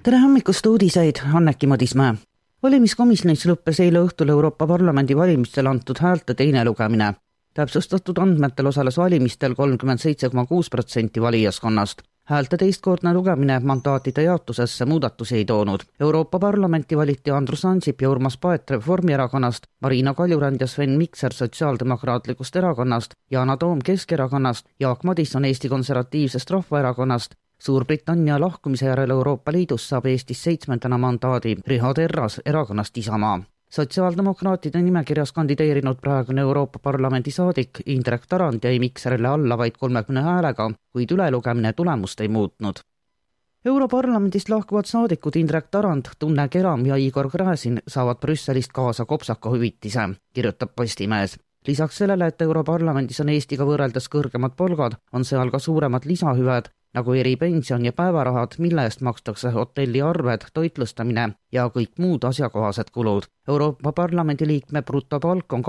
Tere hommikust uudiseid, Anneki Madismäe. Valimiskomisjonis lõppes eile õhtul Euroopa Parlamendi valimistel antud häälte teine lugemine. Täpsustatud andmetel osales valimistel 37,6% valijaskonnast. Häälte teistkordne lugemine mandaatide jaotusesse muudatusi ei toonud. Euroopa Parlamenti valiti Andrus Ansip ja Urmas Paet Reformierakonnast, Marina Kaljurand ja Sven Mikser Sotsiaaldemokraatlikust erakonnast, Yana Toom Keskerakonnast, Jaak Madison Eesti Konservatiivsest Rahvaerakonnast. Suurbritannia lahkumise järel Euroopa Liidus saab Eestis 7. mandaadi Riho Terras erakonnast Isamaa. Sotsiaaldemokraatide nimekirjas kandideerinud praegune Euroopa Parlamendi saadik Indrek Tarand jäi Mikserile alla vaid 30 häälega, kuid ülelugemine tulemust ei muutnud. Europarlamendist lahkuvad saadikud Indrek Tarand, Tunne Keram ja Igor Gräzin saavad Brüsselist kaasa kopsaka hüvitise, kirjutab Postimees. Lisaks sellele, et Europarlamendis on Eestiga võrreldes kõrgemad palgad, on seal ka suuremad lisahüved, nagu eripension ja päevarahad, mille eest makstakse hotelliarved, toitlustamine ja kõik muud asjakohased kulud. Euroopa Parlamendi liikme brutopalk on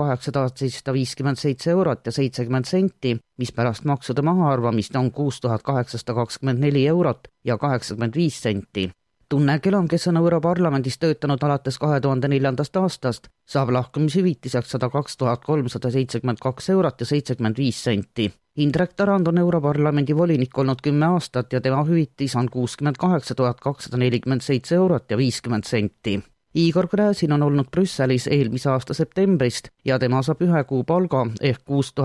857 eurot ja 70 senti, mis pärast maksude mahaarvamist on 6824 eurot ja 85 senti. Tunne Kelam, kes on Europarlamendis töötanud alates 2004. aastast, saab lahkumishüvitiseks 102 372 eurot ja 75 senti. Indrek Tarand on Europarlamendi volinik olnud 10 aastat ja tema hüvitis on 68 247 eurot ja 50 senti. Igor Gräzin on olnud Brüsselis eelmise aasta septembrist ja tema saab 1 kuu palga ehk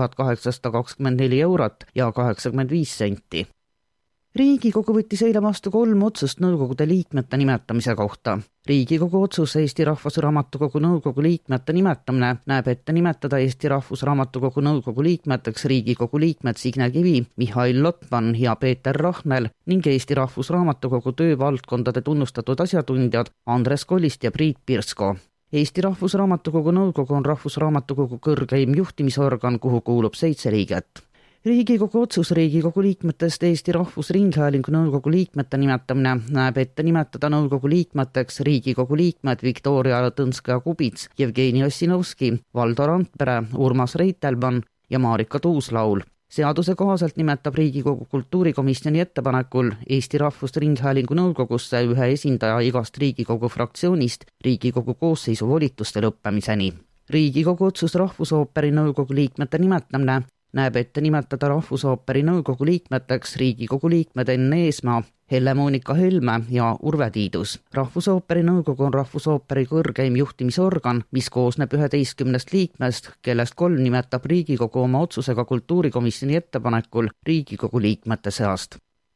6824 eurot ja 85 senti. Riigikogu võttis eile vastu 3 otsust nõukogude liikmete nimetamise kohta. Riigikogu otsus Eesti Rahvusraamatukogu nõukogu liikmete nimetamine näeb ette nimetada Eesti Rahvusraamatukogu nõukogu liikmeteks Riigikogu liikmed Signe Kivi, Mihhail Lotman ja Peeter Rahnel ning Eesti Rahvusraamatukogu töövaldkondade tunnustatud asjatundjad Andres Kollist ja Priit Pirsko. Eesti Rahvusraamatukogu nõukogu on Rahvusraamatukogu kõrgeim juhtimisorgan, kuhu kuulub 7 liiget. Riigikogu otsus Riigikogu liikmetest Eesti Rahvusringhäälingu nõukogu liikmete nimetamine näeb ette nimetada nõukogu liikmeteks Riigikogu liikmed Viktoria Ladõnskaja-Kubits, Jevgeni Ossinovski, Valdo Randpere, Urmas Reitelmann ja Marika Tuuslaul. Seaduse kohaselt nimetab Riigikogu kultuurikomisjoni ettepanekul Eesti Rahvusringhäälingu nõukogusse 1 esindaja igast Riigikogu fraktsioonist Riigikogu koosseisu volituste lõppemiseni. Riigikogu otsus Rahvusooperi nõukogu liikmete nimetamine näeb ette nimetada Rahvusooperi nõukogu liikmeteks Riigikogu liikmed Enn Eesmaa, Helle-Moonika Helme ja Urve Tiidus. Rahvusooperi nõukogu on Rahvusooperi kõrgeim juhtimisorgan, mis koosneb 11 liikmest, kellest 3 nimetab Riigikogu oma otsusega kultuurikomisjoni ettepanekul Riigikogu liikmete seast.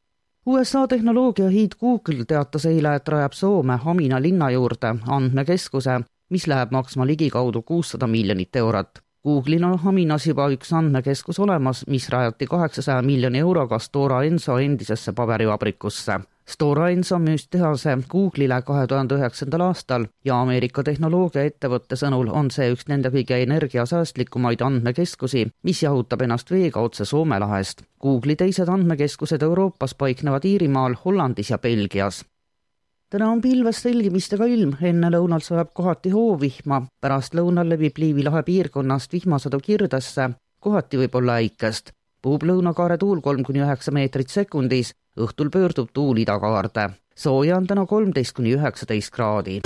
USA tehnoloogiahiid Google teatas eile, et rajab Soome Hamina linna juurde andmekeskuse, mis läheb maksma ligikaudu 600 miljonit eurot. Google'il on Haminas juba üks andmekeskus olemas, mis rajati 800 miljoni euroga Stora Enso endisesse paberivabrikusse. Stora Enso müüs tehase Google'ile 2009. aastal ja Ameerika tehnoloogiaettevõtte sõnul on see üks nende kõige energiasäästlikumaid andmekeskusi, mis jahutab ennast veega otse Soome lahest. Google'i teised andmekeskused Euroopas paiknevad Iirimaal, Hollandis ja Belgias. Täna on pilves selgimistega ilm, enne lõunal sajab kohati hoovihma, pärast lõunal levib Liivi lahe piirkonnast vihmasadu Kirdesse, kohati võib olla äikest. Puhub lõunakaare tuul 3-9 meetrit sekundis, õhtul pöördub tuul idakaarde. Sooja on täna 13-19 kraadi.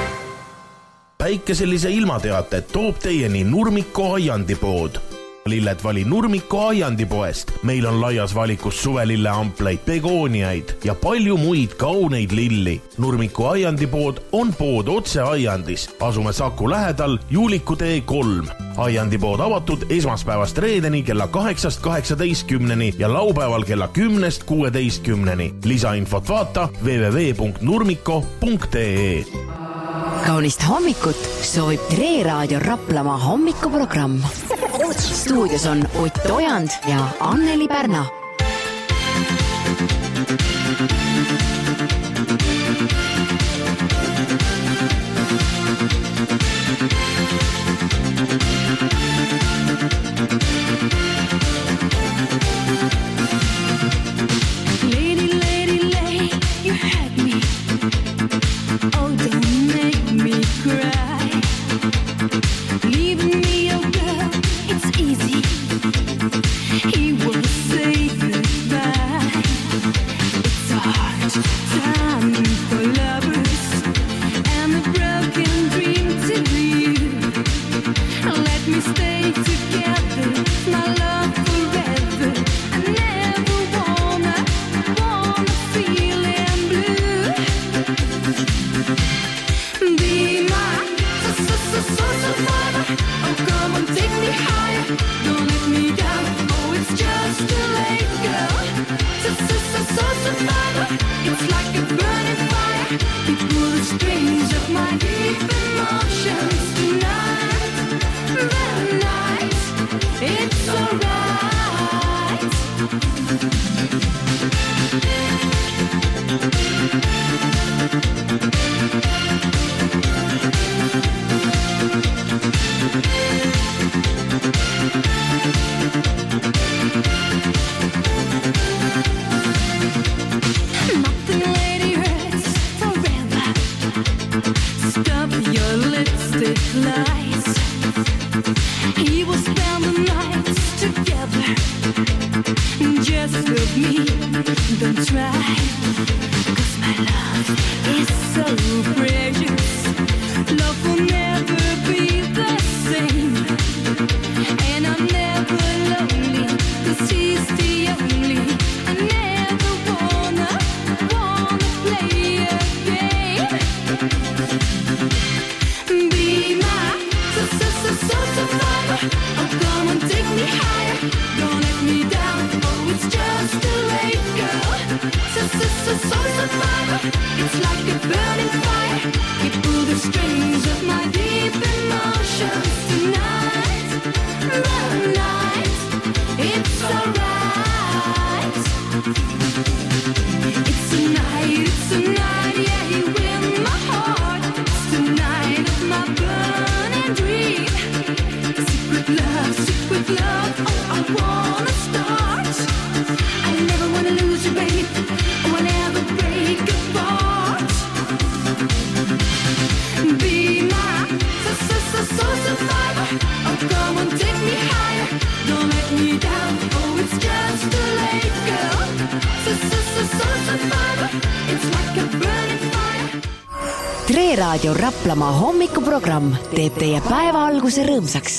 Päikeselise ilmateate toob teieni Nurmiko aiandipood. Lilled vali Nurmiko aiandipoest. Meil on laias valikus suvelilleampleid, begooniaid ja palju muid kauneid lilli. Nurmiko aiandipood on pood otse aiandis. Asume Saku lähedal Juuliku tee 3. Aiandipood avatud esmaspäevast reedeni kella 8-18 ja laupäeval kella 10-16. Lisainfot vaata www.nurmiko.ee. Kaunist hommikut soovib Tre Raadio Raplamaa hommikuprogramm. Stuudios on Ott Ojand ja Anneli Pärna. He will say goodbye. It's hard. time for lovers and a broken dream to leave. Let me stay together, my love forever. I never wanna feel in blue. Be my survivor. Oh, come on, take me higher. Don't let me down. Oh, it's just too late, girl. Survivor. It's like a burning fire. You pull the strings of my deep emotions tonight. The night, it's alright. Nothing lady hurts forever. Stop your lipstick lies. He will spend the nights together. Just look me, don't try. 'Cause my love is so precious. Love will never be the same. And I'm never lonely, 'cause he's the only. I never wanna play a game. Be my survivor. Oh, come on, take me higher. Don't let me down. Oh, it's just too late, girl. Survivor. It's like a burning fire. You pull the strings of my deep emotions tonight. The night, it's alright. It's a night, yeah, you win my heart. It's the night of my burning dream. Secret love, oh, I wanna start. I never wanna lose you, babe. Oh, I never break apart. Be my survivor. Oh, come on, take me higher. Don't let me down. Oh, it's just too late, girl. Survivor. It's like a burning fire. Tre Raadio Raplamaa hommikuprogramm teeb teie päeva alguse rõõmsaks.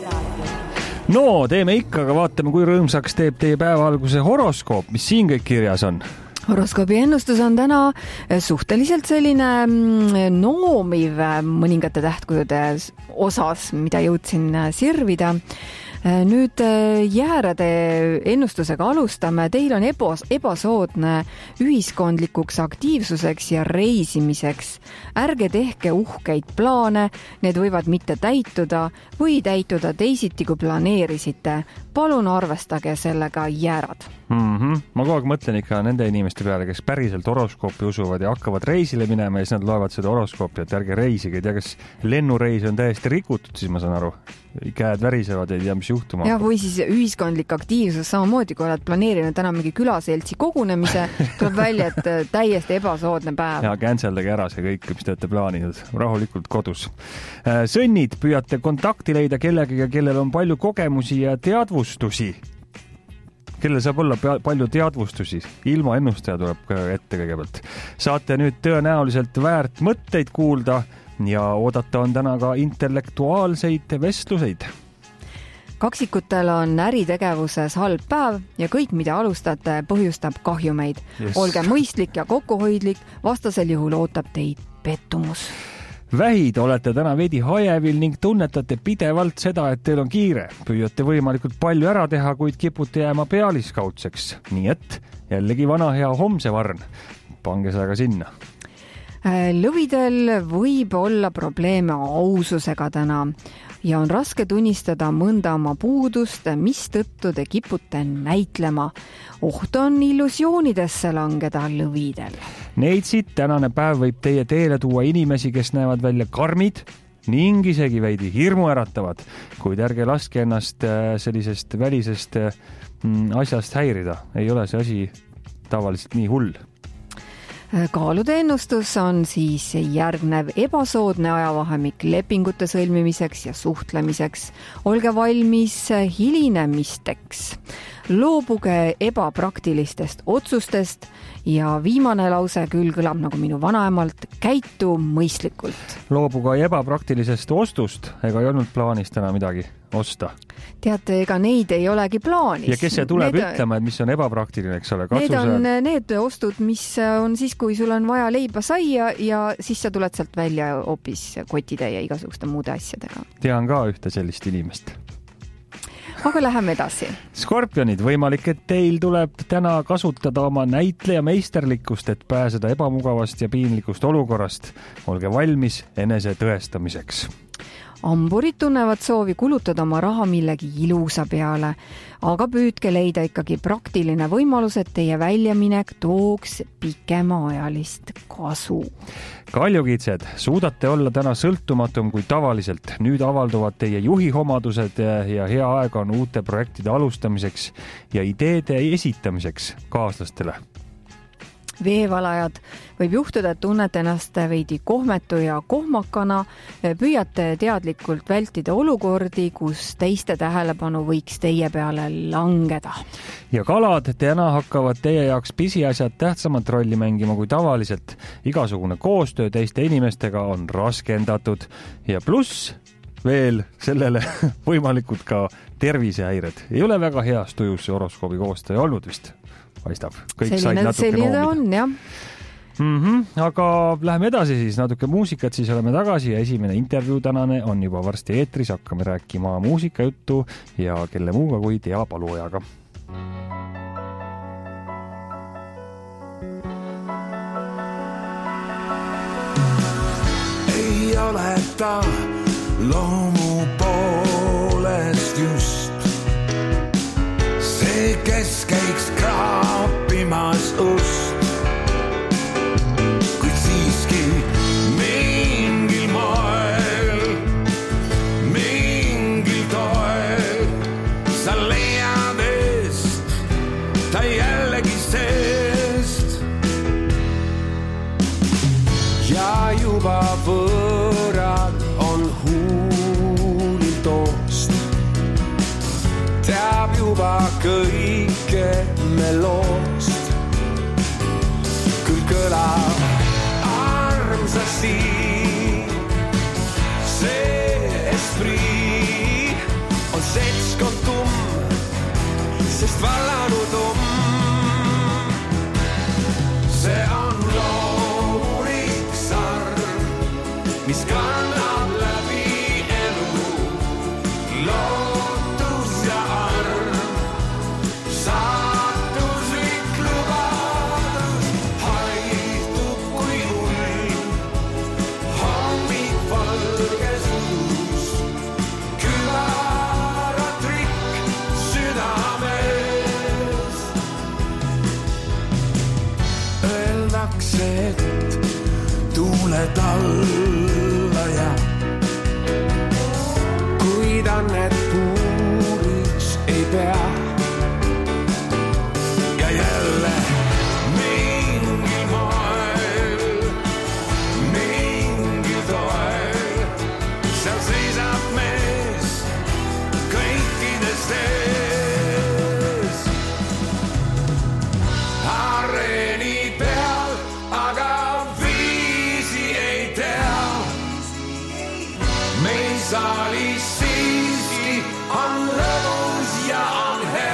No, teeme ikka, aga vaatame, kui rõõmsaks teeb teie päeva alguse horoskoop, mis siin kõik kirjas on. Horoskoobi ennustus on täna suhteliselt selline noomiv mõningate tähtkujude osas, mida jõudsin sirvida. Nüüd jäärade ennustusega alustame. Teil on ebasoodne ühiskondlikuks aktiivsuseks ja reisimiseks. Ärge tehke uhkeid plaane, need võivad mitte täituda või täituda teisiti, kui planeerisite. Palun arvestage sellega jäärad. Ma kogu aeg mõtlen ikka nende inimeste peale, kes päriselt horoskoopi usuvad ja hakkavad reisile minema ja siis nad loevad seda horoskoopi, et ärge reisige. Tea, kas lennureis on täiesti rikutud, siis ma saan aru. Käed värisevad, ei tea, mis juhtuma. Ja, või siis ühiskondlik aktiivsus samamoodi, kui oled planeerinud täna mingi külaseltsi kogunemise, tuleb välja, et täiesti ebasoodne päev. Ja canceldage ära see kõik, mis te olete plaaninud. Rahulikult kodus. Sõnnid, püüate kontakti leida kellegiga, kellel on palju kogemusi ja teadvustusi. Kellel saab olla palju teadvustusi. Ilma ennustaja tuleb ka ette kõigepealt. Saate nüüd tõenäoliselt väärt mõtteid kuulda ja oodata on täna ka intellektuaalseid vestluseid. Kaksikutel on äritegevuses halb päev ja kõik, mida alustate, põhjustab kahjumeid. Yes. Olge mõistlik ja kokkuhoidlik, vastasel juhul ootab teid pettumus. Vähid, olete täna veidi hajevil ning tunnetate pidevalt seda, et teil on kiire. Püüate võimalikult palju ära teha, kuid kipute jääma pealiskaudseks. Nii et jällegi vana hea homse varn. Pange see aga sinna. Lõvidel võib olla probleeme aususega täna ja on raske tunnistada mõnda oma puudust, mistõttu te kipute näitlema. Oht on illusioonidesse langeda lõvidel. Neitsid, tänane päev võib teie teele tuua inimesi, kes näevad välja karmid ning isegi veidi hirmu äratavad, kuid ärge laske ennast sellisest välisest asjast häirida. Ei ole see asi tavaliselt nii hull. Kaalude ennustus on siis järgnev ebasoodne ajavahemik lepingute sõlmimiseks ja suhtlemiseks. Olge valmis hilinemisteks. loobuge ebapraktilistest otsustest ja viimane lause küll kõlab nagu minu vanaemalt, käitu mõistlikult. Loobuga ebapraktilisest ostust, ega ei olnud plaanis täna midagi osta. Teate, ega neid ei olegi plaanis. Ja kes see tuleb ütlema, et mis on ebapraktiline, eks ole? Need on need ostud, mis on siis, kui sul on vaja leiba saia ja siis sa tuled sealt välja hoopis kotitäie igasuguste muude asjadega. Tean ka ühte sellist inimest. Aga läheme edasi. Skorpionid, võimalik, et teil tuleb täna kasutada oma näitleja meisterlikkust, et pääseda ebamugavast ja piinlikust olukorrast. Olge valmis enese tõestamiseks. Amburid tunnevad soovi kulutada oma raha millegi ilusa peale, aga püüdke leida ikkagi praktiline võimalus, et teie väljaminek tooks pikemaajalist kasu. Kaljukitsed, suudate olla täna sõltumatum kui tavaliselt. Nüüd avalduvad teie juhihomadused ja hea aeg on uute projektide alustamiseks ja ideede esitamiseks kaaslastele. Veevalajad, võib juhtuda, et tunnete ennast veidi kohmetu ja kohmakana, püüate teadlikult vältida olukordi, kus teiste tähelepanu võiks teie peale langeda. Ja kalad, täna hakkavad teie jaoks pisiasjad tähtsamat rolli mängima kui tavaliselt. Igasugune koostöö teiste inimestega on raskendatud ja pluss veel sellele võimalikult ka tervisehäired. Ei ole väga heast tujus see horoskoobi koostaja olnud vist. Paistab. Kõik said natuke noomida. On, jah. Aga läheme edasi siis, natuke muusikat, siis oleme tagasi ja esimene intervjuu tänane on juba varsti eetris. Hakkame rääkima muusikajuttu ja kelle muuga kui Tea Paluojaga. Ei ole ta loomu poolest just see, kes käiks kraapimas ust, kuid siiski mingil moel, mingil toel sa leiad eest ta jällegi seest ja juba võõrad on huulil toost, teab juba kõike me loost, küll kõlab armsasti see esprit on seltskond tumm, sest vallanud see on loomulik sarm, mis kannab läbi elu lootus ja arm, saatuslik lubadus haitub kui ulm, hommik valges udus, kübaratrikk südames. Öeldakse, et tuuled alla ja kuid annet puuris ei pea ja jälle mingil moel, mingil toel seal seisab mees kõikidest ees areeni peal, aga viisi ei tea. Meil saalis siiski on lõbus ja on hea.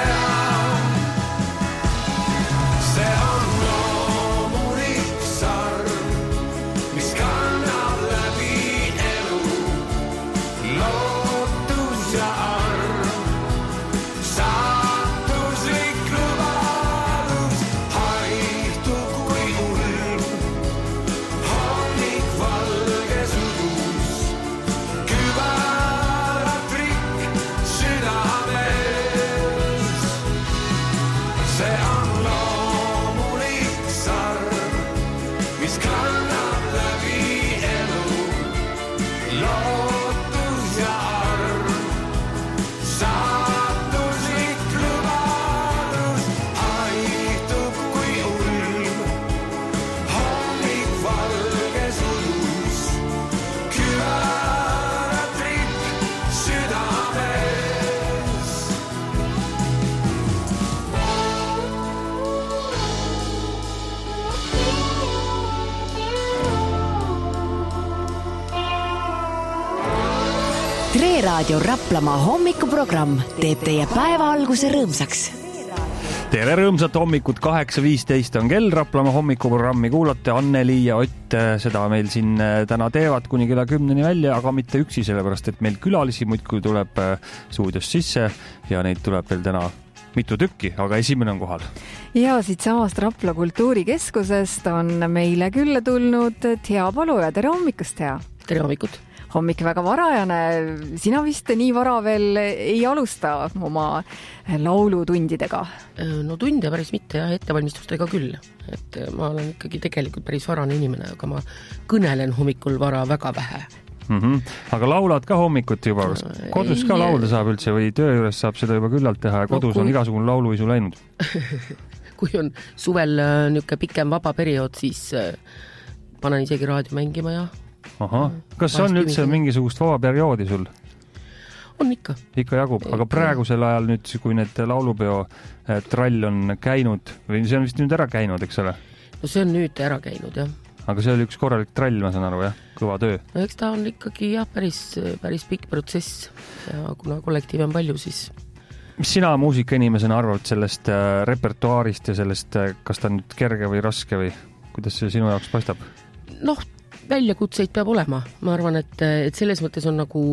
Tre Raadio Raplamaa hommikuprogramm teeb teie päeva alguse rõõmsaks. Tere rõõmsat hommikut, 8.15 on kell, Raplamaa hommikuprogrammi kuulate, Anneli ja Ott seda meil siin täna teevad kuni kella 10 välja, aga mitte üksi, sellepärast et meil külalisi muidkui tuleb stuudios sisse ja neid tuleb veel täna mitu tükki, aga esimene on kohal. Ja siit samast Rapla kultuurikeskusest on meile külla tulnud Thea Paluja. Tere hommikust, Thea! Tere hommikut! Hommik väga varajane. Sina vist nii vara veel ei alusta oma laulutundidega? No tunde päris mitte ja ettevalmistustega küll. Et ma olen ikkagi tegelikult päris varane inimene, aga ma kõnelen hommikul vara väga vähe. Aga laulad ka hommikut juba? Kodus ka laulda saab üldse või töö juures saab seda juba küllalt teha ja kodus on igasugune lauluisu läinud? Kui on suvel niisugune pikem vaba periood, siis panen isegi raadio mängima ja Aha. Kas on üldse mingisugust vaba perioodi sul? On ikka. Ikka jagub, aga praegusel ajal nüüd, kui need laulupeo trall on käinud, või see on vist nüüd ära käinud, eks ole? No see on nüüd ära käinud, jah. Aga see oli üks korralik trall, ma saan aru, jah? Kõva töö. No eks ta on ikkagi jah, päris pikk protsess ja kuna kollektiiv on palju, siis... Mis sina muusikainimesena arvad sellest repertuaarist ja sellest, kas ta on nüüd kerge või raske või kuidas see sinu jaoks paistab? Noh, väljakutseid peab olema. Ma arvan, et selles mõttes on nagu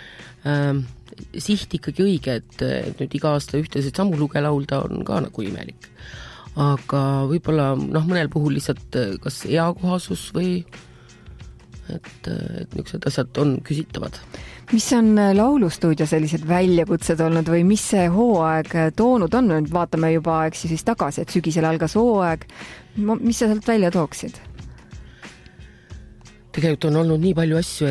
siht ikkagi õige, et nüüd iga aasta ühtesid samu luge laulda on ka nagu imelik. Aga võib-olla mõnel puhul lihtsalt kas eakohasus või et niisugused asjad on küsitavad. Mis on laulustuudio sellised väljakutsed olnud või mis see hooaeg toonud on? Nüüd vaatame juba siis tagasi, et sügisel algas hooaeg. Mis sa sealt välja tooksid? Tegelikult on olnud nii palju asju,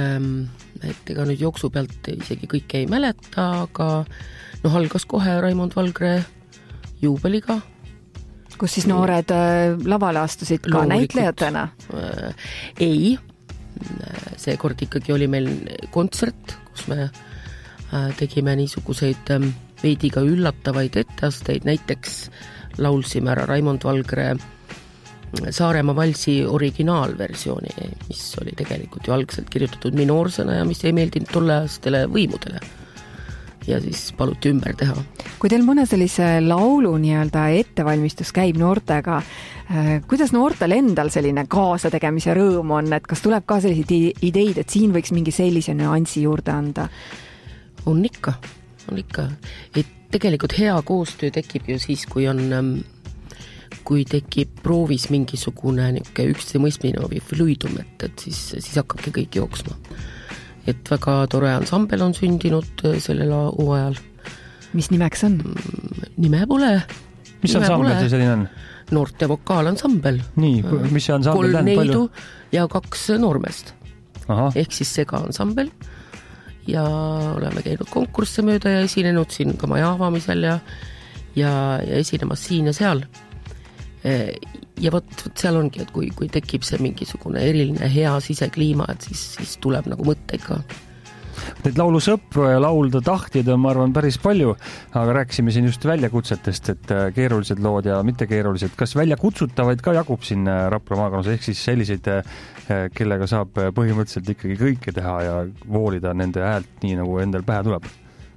et ega nüüd jooksu pealt isegi kõike ei mäleta, aga algas kohe Raimond Valgre juubeliga. Kus siis noored lavale astusid ka näitlejatena? Ei, see kord ikkagi oli meil kontsert, kus me tegime niisuguseid veidiga üllatavaid etteasteid, näiteks laulsime ära Raimond Valgre Saaremaa valsi originaalversiooni, mis oli tegelikult ju algselt kirjutatud minoorsõna ja mis ei meeldinud tolleastele võimudele. Ja siis paluti ümber teha. Kui teil mõne sellise laulu nii-öelda ettevalmistus käib noortega, kuidas noortel endal selline kaasategemise rõõm on, et kas tuleb ka selliseid ideid, et siin võiks mingi sellise nüansi juurde anda? On ikka. Et tegelikult hea koostöö tekib ju siis, kui tekib proovis mingisugune üksteise mõistmine või fluidum, et siis hakkabki kõik jooksma. Et väga tore ansambel on sündinud sellel hooajal. Mis nimeks on? Nime pole. Mis ansambel see selline on? Noorte vokaalansambel. Nii, mis see ansambel 3 neidu ja 2 noormest. Aha. Ehk siis sega ansambel. Ja oleme käinud konkursse mööda ja esinenud siin ka maja avamisel ja esinemas siin ja seal. Ja võt seal ongi, et kui tekib see mingisugune eriline hea sisekliima, et siis tuleb nagu mõtteid ka. Neid laulusõpru ja laulda tahtjad on, ma arvan, päris palju, aga rääkisime siin just väljakutsetest, et keerulised lood ja mitte keerulised. Kas väljakutsutavaid ka jagub siin Rapla maakonnas, ehk siis selliseid, kellega saab põhimõtteliselt ikkagi kõike teha ja voolida nende häält nii, nagu endal pähe tuleb?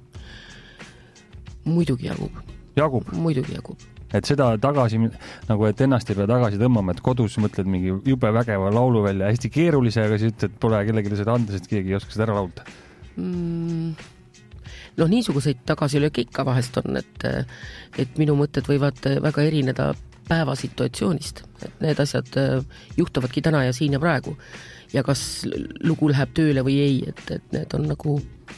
Muidugi jagub. Muidugi jagub. Et seda tagasi, nagu et ennast ei pea tagasi tõmbama, et kodus mõtled mingi jube vägeva laulu välja, hästi keerulise, aga siis ütled, et pole kellelegi seda anda, sest keegi ei oska seda ära laulda. Niisuguseid tagasilööke ikka vahest on, et minu mõtted võivad väga erineda päevasituatsioonist. Et need asjad juhtuvadki täna ja siin ja praegu. Ja kas lugu läheb tööle või ei, et need on nagu...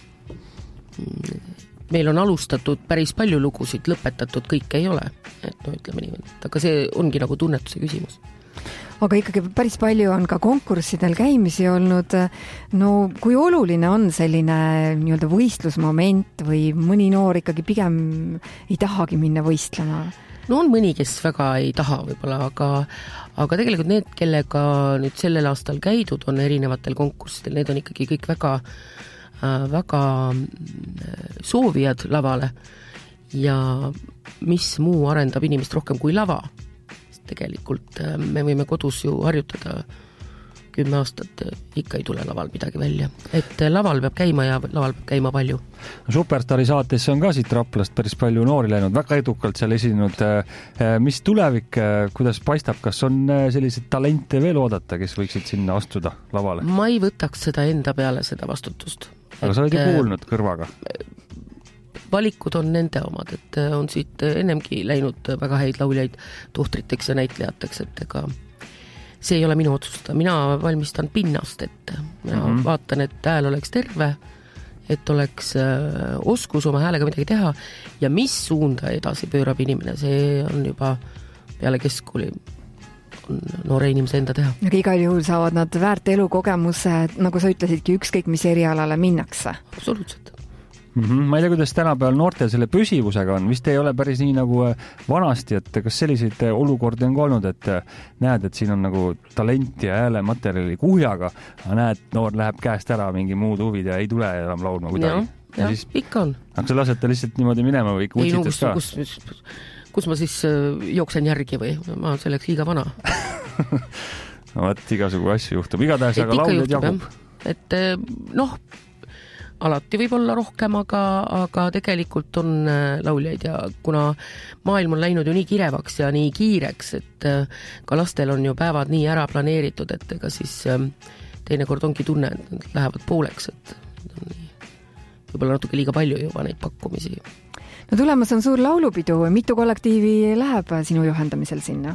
Meil on alustatud päris palju lugusid, lõpetatud kõik ei ole. Et ütleme nii, aga see ongi nagu tunnetuse küsimus. Aga ikkagi päris palju on ka konkurssidel käimisi olnud. No kui oluline on selline nii-öelda võistlusmoment või mõni noor ikkagi pigem ei tahagi minna võistlema? No on mõni, kes väga ei taha võib-olla, aga tegelikult need, kellega nüüd sellel aastal käidud on erinevatel konkurssidel, need on ikkagi kõik väga soovijad lavale ja mis muu arendab inimest rohkem kui lava. Tegelikult me võime kodus ju harjutada 10 aastat ikka ei tule laval midagi välja. Et laval peab käima ja laval peab käima palju. Superstaari saatesse on ka siit Raplast päris palju noori läinud, väga edukalt seal esinenud. Mis tulevik, kuidas paistab, kas on selliseid talente veel oodata, kes võiksid sinna astuda lavale? Ma ei võtaks seda enda peale, seda vastutust. Aga sa oled ju kuulnud kõrvaga. Valikud on nende omad, et on siit ennemgi läinud väga häid lauljaid tohtriteks ja näitlejateks, et ega see ei ole minu otsustada, mina valmistan pinnast, et mina vaatan, et hääl oleks terve, et oleks oskus oma häälega midagi teha ja mis suunda edasi pöörab inimene, see on juba peale keskkooli on noore inimese enda teha. Aga igal juhul saavad nad väärt elukogemuse, nagu sa ütlesidki, ükskõik mis erialale minnakse. Absoluutselt. Ma ei tea, kuidas tänapäeval noortel selle püsivusega on, vist ei ole päris nii nagu vanasti, et kas selliseid olukordi on ka olnud, et näed, et siin on nagu talenti ja häälematerjali kuhjaga, aga näed, noor läheb käest ära mingi muud huvid ja ei tule enam laulma kuidagi. Ja siis, ikka on. Aga sa lased ta lihtsalt niimoodi minema või kutsitas ka? Kus ma siis jooksen järgi või? Ma olen selleks liiga vana. No võt, igasugu asju juhtub. Igatahes aga lauljad jagub. Et alati võib olla rohkem, aga tegelikult on lauljaid ja kuna maailm on läinud ju nii kirevaks ja nii kiireks, et ka lastel on ju päevad nii ära planeeritud, et ega siis teinekord ongi tunne, et nad lähevad pooleks, et võib-olla natuke liiga palju juba neid pakkumisi. No tulemas on suur laulupidu, mitu kollektiivi läheb sinu juhendamisel sinna?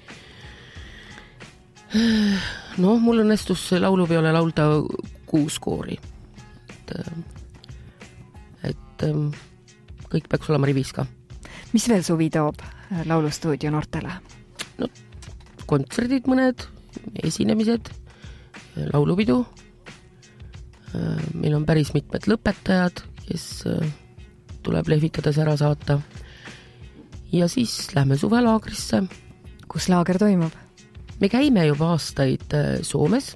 No, mul õnnestus laulupeole laulda 6 koori. Et kõik peaks olema rivis ka. Mis veel suvi toob laulustuudio noortele? No, kontserdid mõned, esinemised, laulupidu. Meil on päris mitmed lõpetajad, kes tuleb lehvitades ära saata. Ja siis lähme suvelaagrisse. Kus laager toimub? Me käime juba aastaid Soomes,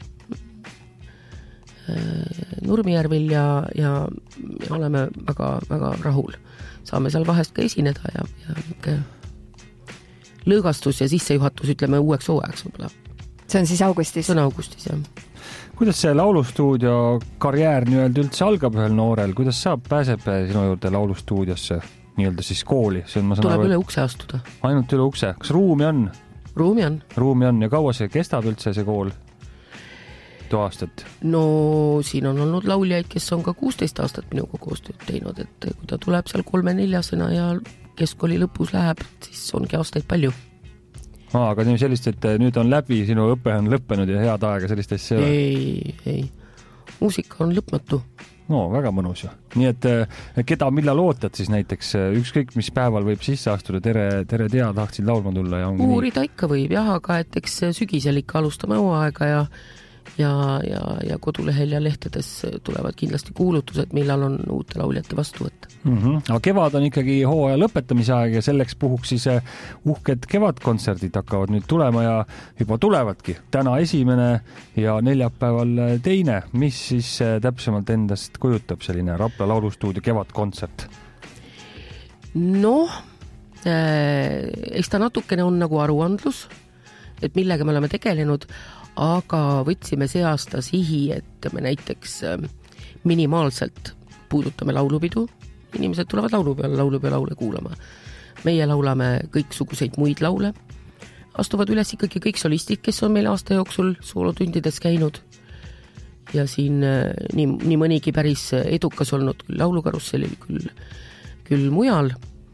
Nurmijärvil ja oleme väga, väga rahul. Saame seal vahest ka esineda ja lõõgastus ja sissejuhatus, ütleme, uueks hooajaks võib-olla. See on siis augustis? See on augustis, jah. Kuidas see laulustuudio karjäär nii-öelda üldse algab ühel noorel? Kuidas pääseb sinu juurde laulustuudiosse, nii-öelda siis kooli? Tuleb üle ukse astuda. Ainult üle ukse. Kas ruumi on? Ruumi on. Ruumi on ja kaua see kestab üldse see kool? Aastat? No siin on olnud lauljaid, kes on ka 16 aastat minuga koostööd teinud, et kui ta tuleb seal 3-4-sena ja keskkooli lõpus läheb, siis ongi aastaid palju. Aga nii sellist, et nüüd on läbi, sinu õpe on lõppenud ja head aega sellist asja ei. Muusika on lõpmatu. No, väga mõnus ju. Nii et keda millal ootad siis näiteks, ükskõik mis päeval võib sisse astuda, tere tea, tahtsid laulma tulla ja ongi uurida nii. Ikka võib jah, aga et eks sügisel ikka alustame hooaega ja kodulehel ja lehtedes tulevad kindlasti kuulutused, millal on uute lauljate vastuvõtt. Aga kevad on ikkagi hooaja lõpetamise aeg ja selleks puhuks siis uhked kevadkontserdid hakkavad nüüd tulema ja juba tulevadki. Täna 1. ja neljapäeval 2. Mis siis täpsemalt endast kujutab selline Rapla laulustuudio kevadkontsert? Noh, eks ta natukene on nagu aruandlus, et millega me oleme tegelenud, aga võtsime see aasta sihi, et me näiteks minimaalselt puudutame laulupidu. Inimesed tulevad laulupeole kuulama. Meie laulame kõiksuguseid muid laule. Astuvad üles ikkagi kõik solistid, kes on meil aasta jooksul soolotundides käinud. Ja siin nii mõnigi päris edukas olnud laulukarusselil küll mujal.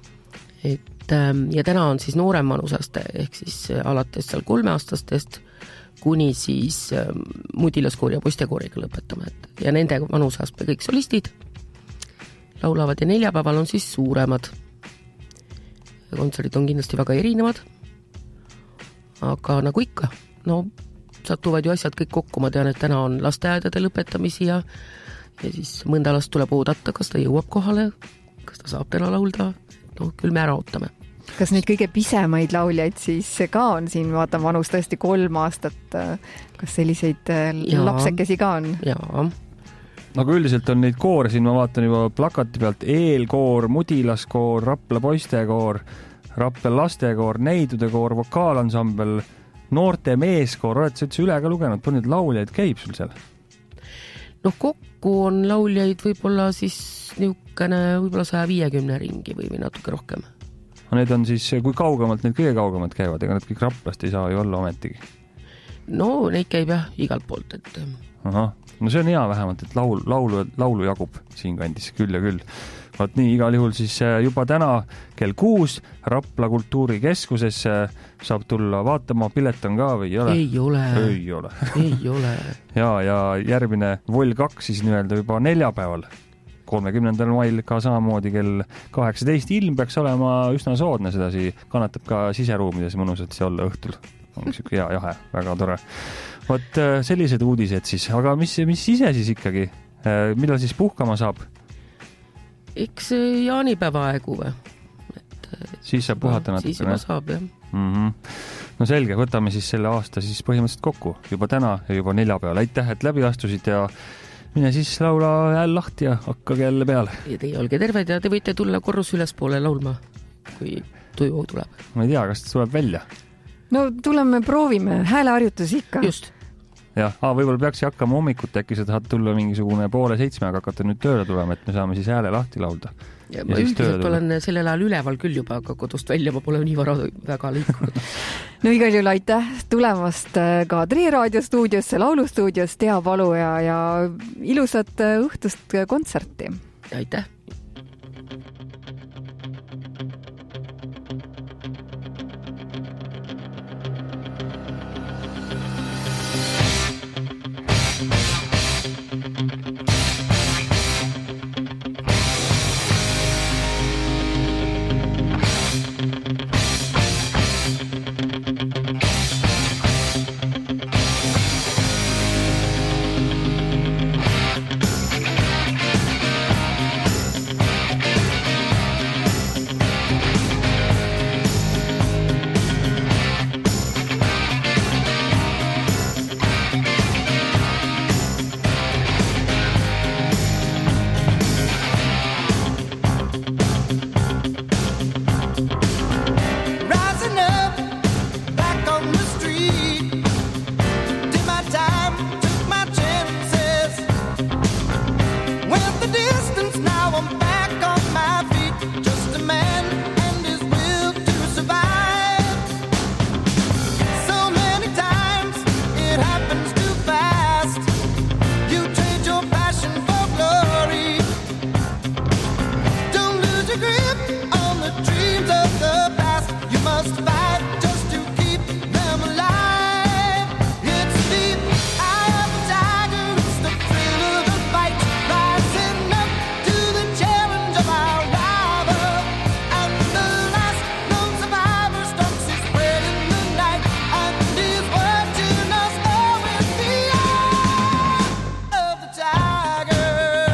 Ja täna on siis noorem vanusast, ehk siis alates seal 3-aastastest kuni siis mudilaskoori ja poistekooriga lõpetame. Ja nende vanusast me kõik solistid laulavad ja neljapäeval on siis suuremad. Kontserdid on kindlasti väga erinevad, aga nagu ikka, no satuvad ju asjad kõik kokku, ma tean, et täna on lasteaedade lõpetamisi ja siis mõnda last tuleb oodata, kas ta jõuab kohale, kas ta saab täna laulda, no küll me ära ootame. Kas neid kõige pisemaid lauljaid siis ka on siin, vaatan vanus tõesti 3 aastat, kas selliseid lapsekesi ka on? Jaa. Aga üldiselt on neid koore siin, ma vaatan juba plakati pealt, eelkoor, mudilaskoor, Rapla poistekoor, Rapla lastekoor, neidude koor, vokaalansambel, noorte meeskoor, oled sa üldse üle ka lugenud, palju neid lauljaid käib sul seal? Noh, kokku on lauljaid võib-olla siis niukene võib-olla 150 ringi või natuke rohkem. Need on siis, kui kaugemalt need kõige kaugemalt käivad, ega need kõik Raplast ei saa ju olla ometigi. No neid käib jah igalt poolt, et... Aha, no see on hea vähemalt, et laulu jagub siin kandis küll ja küll. Vaat nii, igal juhul siis juba täna kell 6 Rapla Kultuurikeskuses saab tulla vaatama, pilet on ka või ei ole? Ei ole. Ei ole. ja järgmine Vol 2 siis nii-öelda juba neljapäeval. 30. mail ka samamoodi kell 18 ilm peaks olema üsna soodne, sedasi kannatab ka siseruumides mõnusalt see olla õhtul. On siuke hea jahe, väga tore. Vot sellised uudised siis, aga mis ise siis ikkagi? Millal siis puhkama saab? Eks jaanipäeva aegu või? Siis saab puhata natuke. Siis juba saab, jah. No selge, võtame siis selle aasta siis põhimõtteliselt kokku. Juba täna ja juba neljapäeval. Aitäh, et läbi astusid ja mine siis laula hääl lahti ja hakkage jälle peale. Ja teie olge terved ja te võite tulla korrus ülespoole laulma, kui tuju tuleb. Ma ei tea, kas tuleb välja? No tuleme, proovime, hääleharjutus ikka. Just. Jah, võib-olla peaks hakkama hommikut, äkki sa tahad tulla mingisugune 6:30, aga hakata nüüd tööle tulema, et me saame siis hääle lahti laulda. Ja ma üldiselt olen sellel ajal üleval küll juba, aga kodust välja ma pole nii vara väga liikunud. No igal juhul aitäh tulemast ka Tre Raadio stuudiosse, laulustuudios Tea Palu ja ilusat õhtust kontserti. Aitäh!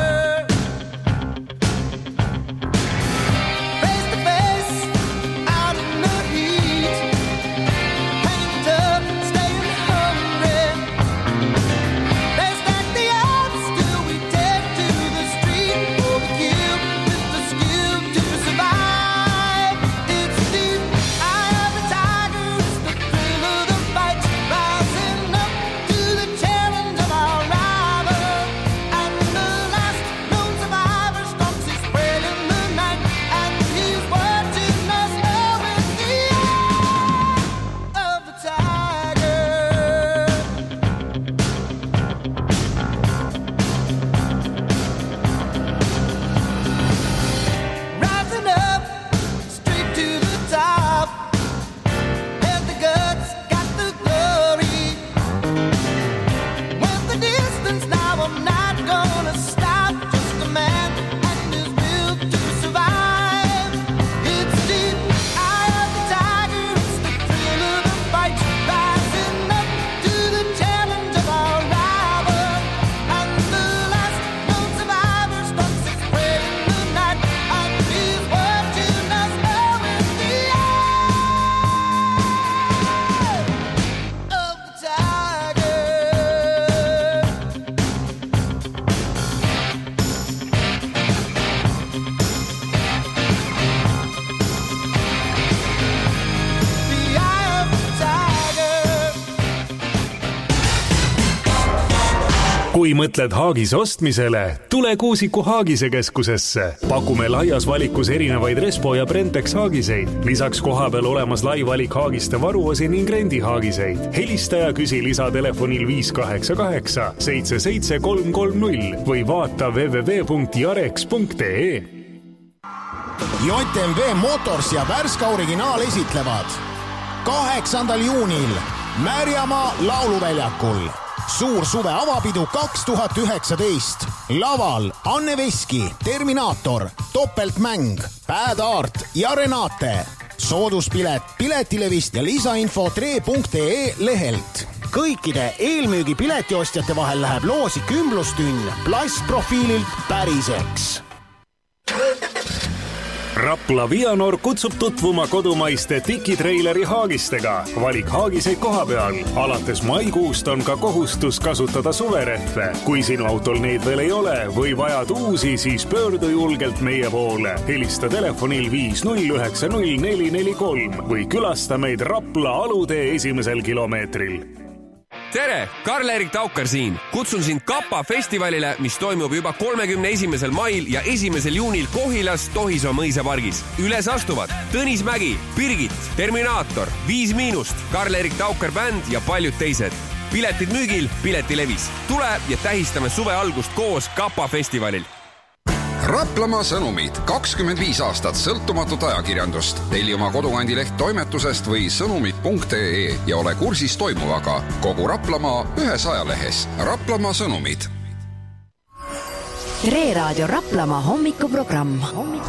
Out Kui mõtled haagis ostmisele, tule Kuusiku Haagise keskusesse. Pakume laias valikus erinevaid Respo ja Brentex haagiseid. Lisaks kohapeal olemas lai valik haagiste varuosi ning rendihaagiseid. Helista ja küsi lisatelefonil 588 77330 või vaata www.jarex.ee. JMV Motors ja Värska Originaal esitlevad 8. juunil Märjamaa lauluväljakul suur suve avapidu 2019. Laval Anne Veski, Terminaator, Topeltmäng, Bad Art ja Renate. Sooduspilet Piletilevist ja lisainfo tre.ee lehelt. Kõikide eelmüügi piletiostjate vahel läheb loosi kümblustünn plastprofiililt päriseks. Rapla Vianor kutsub tutvuma kodumaiste tikitreileri haagistega. Valik haagiseid koha peal. Alates maikuust on ka kohustus kasutada suverehve. Kui sinu autol neid veel ei ole või vajad uusi, siis pöördu julgelt meie poole. Helista telefonil 5090443 või külasta meid Rapla alutee 1. kilomeetril. Tere, Karl-Erik Taukar siin. Kutsun sind Kapa festivalile, mis toimub juba 31. mail ja 1. juunil Kohilas Tohisoo mõisapargis. Üles astuvad Tõnis Mägi, Birgit, Terminaator, 5 –, Karl-Erik Taukar bänd ja paljud teised. Piletid müügil Piletilevis. Tule ja tähistame suve algust koos Kapa festivalil. Raplamaa sõnumid, 25 aastat sõltumatut ajakirjandust. Telli oma kodukandi leht toimetusest või sõnumid.ee ja ole kursis toimuvaga. Kogu Raplamaa ühes ajalehes. Raplamaa sõnumid. Tre Raadio Raplamaa hommikuprogramm.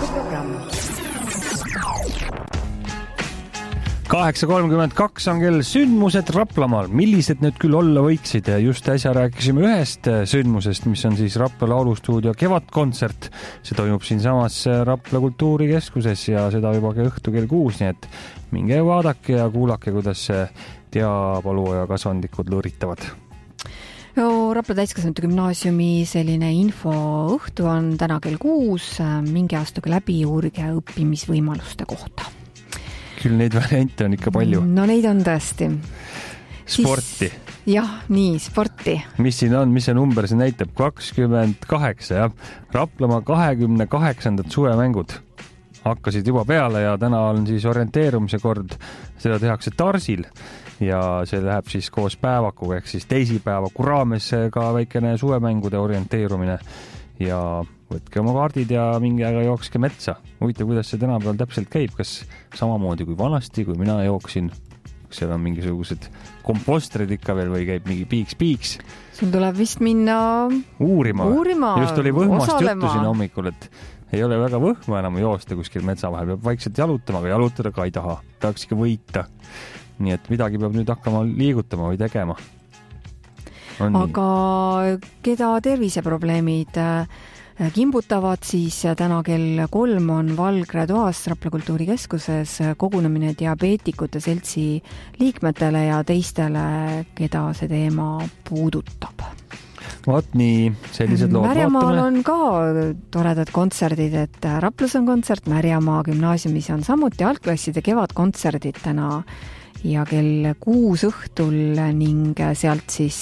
8.32 on kell sündmused Raplamaal. Millised need küll olla võiksid? Just äsja rääkisime ühest sündmusest, mis on siis Rapla laulustuudio kevadkontsert. See toimub siin samas Rapla kultuurikeskuses ja seda juba õhtu kell 6, nii et minge vaadake ja kuulake, kuidas Diabolu ja kasvandikud lõõritavad. Rapla täiskasvanute gümnaasiumi selline infoõhtu on täna kell 6. Minge astuge läbi, uurige õppimisvõimaluste kohta. Küll neid variante on ikka palju. No neid on tõesti. Sporti. Jah, nii, sporti. Mis siin on, mis see number see näitab? 28, jah. Raplamaa 28. suvemängud hakkasid juba peale ja täna on siis orienteerumise kord. Seda tehakse Tarsil ja see läheb siis koos päevakuga, ehk siis teisipäevaku raames ka väikene suvemängude orienteerumine ja võtke oma kaardid ja mingi aega jookske metsa. Huvitav, kuidas see tänapäeval täpselt käib, kas samamoodi kui vanasti, kui mina jooksin, kas seal on mingisugused kompostrid ikka veel või käib mingi piiks? Sul tuleb vist minna uurima. Just oli võhmast osalema. Juttu siin hommikul, et ei ole väga võhma enam joosta kuskil metsa vahel, peab vaikselt jalutama, aga jalutada ka ei taha, tahaks ikka võita. Nii et midagi peab nüüd hakkama liigutama või tegema. Aga keda terviseprobleemid kimbutavad, siis täna kell 3 on Valgre toas Rapla kultuurikeskuses kogunemine diabeetikute seltsi liikmetele ja teistele, keda see teema puudutab. Vaat nii, sellised lood Märjamaal on ka toredad kontserdid, et Raplas on kontsert, Märjamaa gümnaasiumis on samuti algklasside kevadkontserdid täna ja kell 6 õhtul ning sealt siis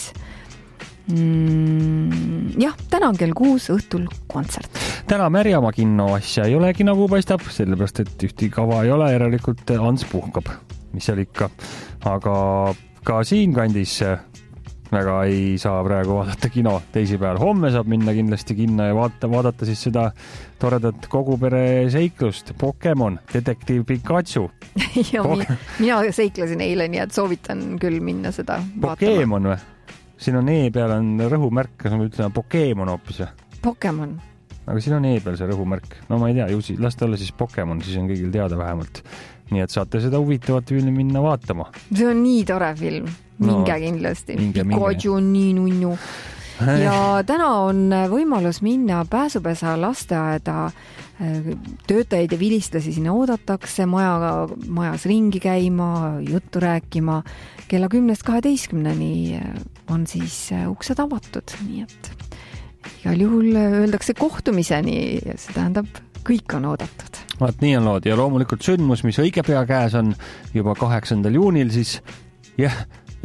jah, täna on kell 6 õhtul kontsert. Täna Märjamaa kinno asja ei olegi nagu paistab, sellepärast et ühti kava ei ole, järelikult Ants puhkab, mis seal ikka. Aga ka siin kandis väga ei saa praegu vaadata kino teisipäeval. Homme saab minna kindlasti kinno ja vaadata siis seda toredat kogupere seiklust. Pokemon, detektiiv Pikachu. Mina seiklesin eile, nii et soovitan küll minna seda vaatama. Pokemon või? Siin on E peal on rõhumärk, kas ma ütlen Pokemon hoopis või? Pokemon. Aga siin on E peal see rõhumärk. No ma ei tea, las ta olla siis Pokemon, siis on kõigil teada vähemalt. Nii et saate seda huvitavat filmi minna vaatama. See on nii tore film. Minge kindlasti. Pikachu on nii nunnu. Ja täna on võimalus minna pääsupesa lasteaeda. Töötajaid ja vilistlasi sinna oodatakse, majas ringi käima, juttu rääkima. Kella 10-12 on siis uksed avatud, nii et igal juhul öeldakse kohtumiseni ja see tähendab, kõik on oodatud. Vaat nii on lood ja loomulikult sündmus, mis õige pea käes on juba 8. juunil, siis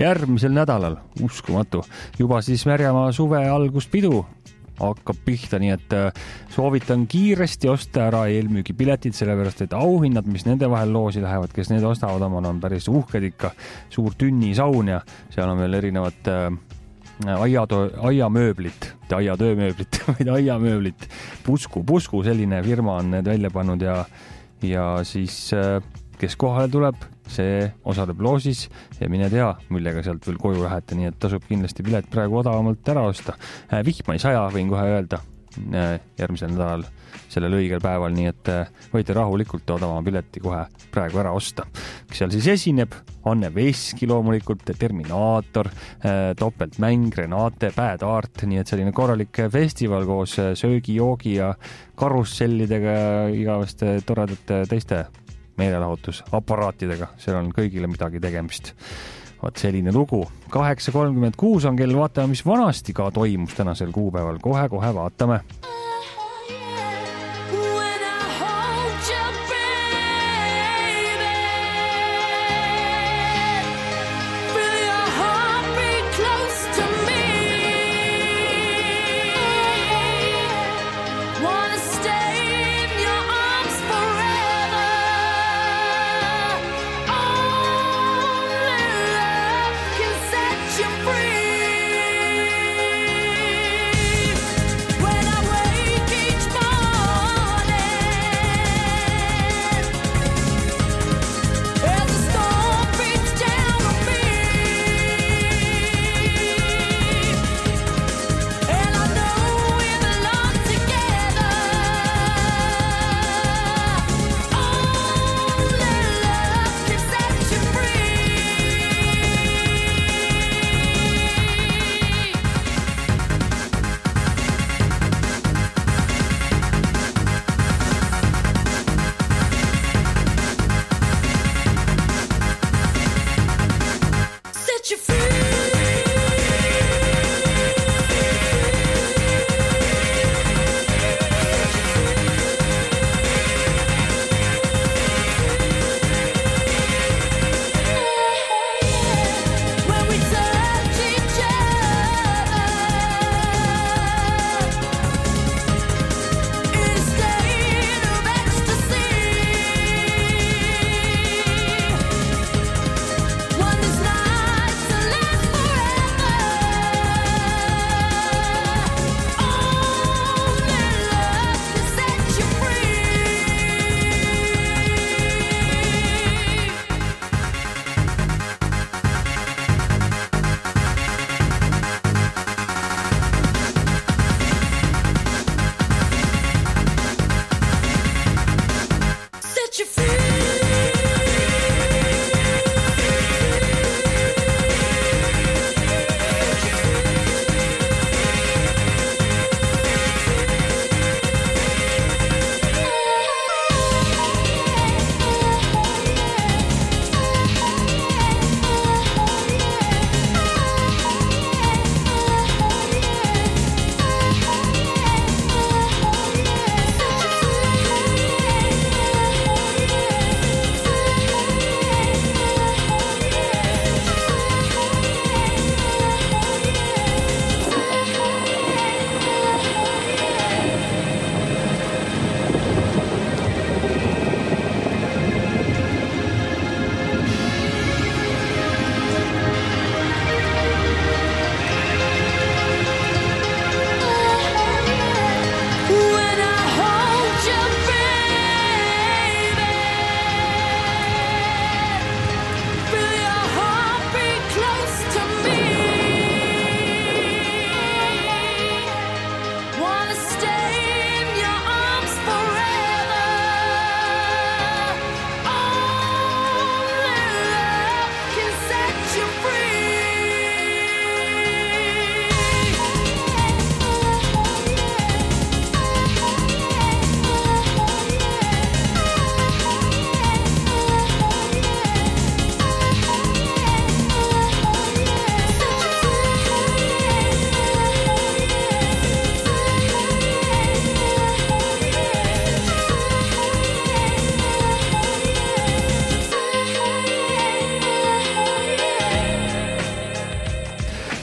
järgmisel nädalal, uskumatu, juba siis Märjamaa suve alguspidu hakkab pihta, nii et soovitan kiiresti osta ära eelmüügipiletid, sellepärast et auhinnad, mis nende vahel loosi lähevad, kes need ostavad omana, on päris uhked ikka, suur tünnisaun ja seal on veel erinevad aiamööblit, aiatöömööblit, vaid aiamööblit, Pusku, selline firma on need välja pannud ja siis kes kohale tuleb, see osaleb loosis ja mine tea, millega sealt veel koju lähete, nii et tasub kindlasti pilet praegu odavamalt ära osta. Vihma ei saja, võin kohe öelda, järgmisel nädalal sellel õigel päeval, nii et võite rahulikult odavama pileti kohe praegu ära osta. Kes seal siis esineb? Anne Veski loomulikult, Terminaator, topeltmäng, Renate, Bad Art, nii et selline korralik festival koos söögi, joogi ja karussellidega ja igavaste toredate teiste meelelahutusaparaatidega, seal on kõigile midagi tegemist. Vaat selline lugu. 8.36 on kell, vaatame, mis vanasti ka toimus tänasel kuupäeval. Kohe vaatame.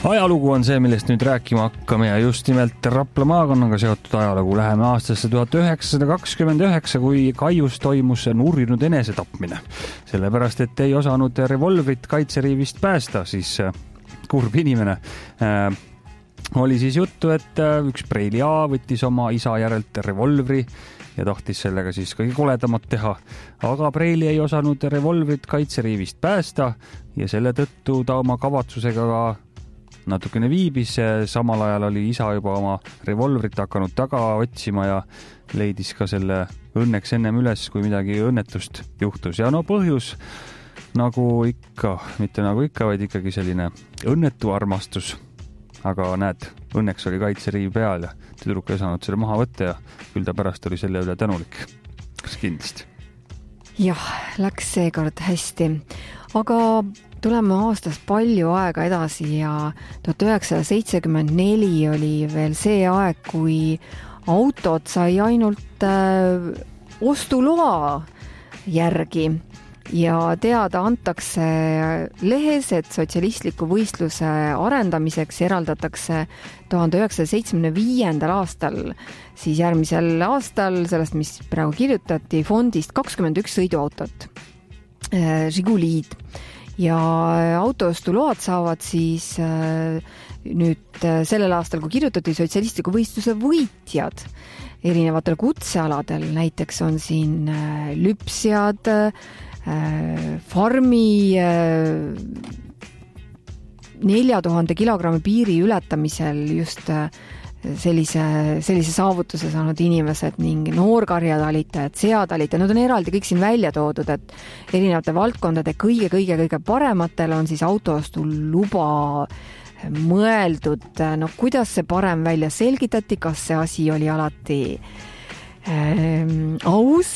ajalugu on see, millest nüüd rääkima hakkame ja just nimelt Rapla maakonnaga seotud ajalugu. Läheme aastasse 1929, kui Kaius toimus nurjunud enesetapmine. Sellepärast, et ei osanud revolvrit kaitseriivist päästa, siis kurb inimene. Oli siis juttu, et üks Preili A võttis oma isa järelt revolvri ja tahtis sellega siis kõige koledamat teha. Aga Preili ei osanud revolvrit kaitseriivist päästa ja selle tõttu ta oma kavatsusega ka natukene viibis. Samal ajal oli isa juba oma revolvrit hakanud taga otsima ja leidis ka selle õnneks ennem üles, kui midagi õnnetust juhtus. Ja no põhjus nagu ikka, mitte nagu ikka, vaid ikkagi selline õnnetu armastus. Aga näed, õnneks oli kaitseriiv peal ja tüdruk ei saanud selle maha võtta ja küll ta pärast oli selle üle tänulik. Kas kindlasti? Jah, läks seekord hästi. Aga tuleme aastast palju aega edasi ja 1974 oli veel see aeg, kui autod sai ainult ostuloa järgi ja teada antakse lehes, et sotsialistliku võistluse arendamiseks eraldatakse 1975. aastal, siis järgmisel aastal sellest, mis praegu kirjutati, fondist 21 sõiduautot, Žiguliid. Ja autoostuload saavad siis nüüd sellel aastal, kui kirjutati sotsialistliku võistluse võitjad erinevatel kutsealadel, näiteks on siin lüpsjad, farmi 4000 kilogrammi piiri ületamisel just sellise saavutuse saanud inimesed ning noorkarjatalitajad, seatalitajad, nad on eraldi kõik siin välja toodud, et erinevate valdkondade kõige parematel on siis autoostuluba mõeldud. No kuidas see parem välja selgitati, kas see asi oli alati aus?